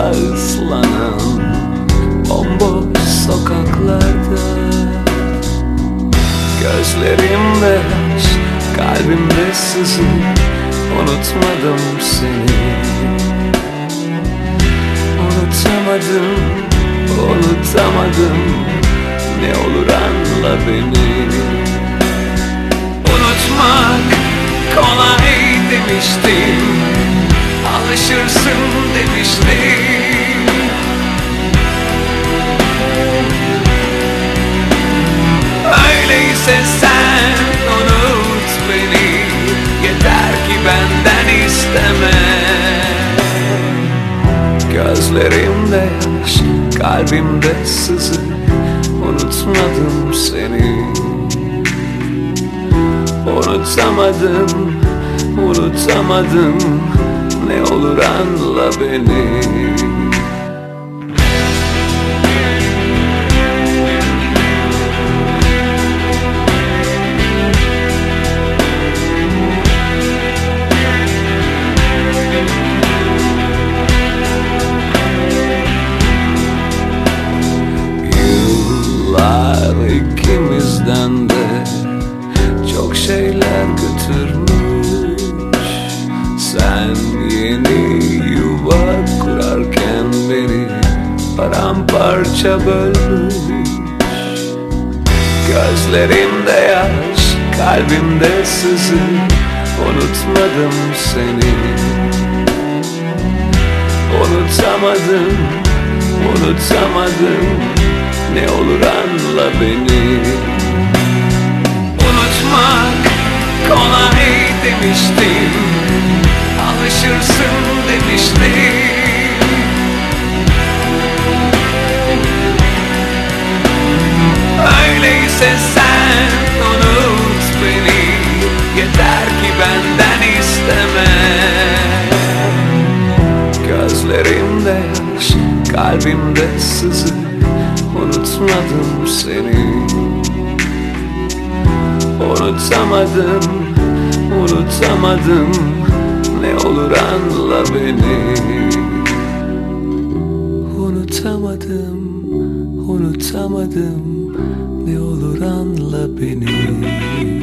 ıslanan bomboş sokaklarda. Gözlerimde yaş, kalbimde sızı, unutmadım seni. Unutamadım, unutamadım, ne olur anla beni. Unutmak kolay demiştim, alışırsın demiştim. Öyleyse sen unut beni, yeter ki benden isteme. Gözlerimde yaş, kalbimde sızı, unutmadım seni. Unutamadım, unutamadım, ne olur anla beni. Yıllar ikimizden de çok şeyler götürmüş. Sen yeni yuva kurarken beni paramparça bölmüş. Gözlerimde yaş, kalbimde sızı, unutmadım seni. Unutamadım, unutamadım, ne olur anla beni. Unutmak kolay demiştim, alışırsın demiştim. Öyleyse sen unut beni, yeter ki benden isteme. Gözlerimde yaş, kalbimde sızı, unutmadım seni. Unutamadım, unutamadım, ne olur anla beni. Unutamadım, unutamadım, ne olur anla beni.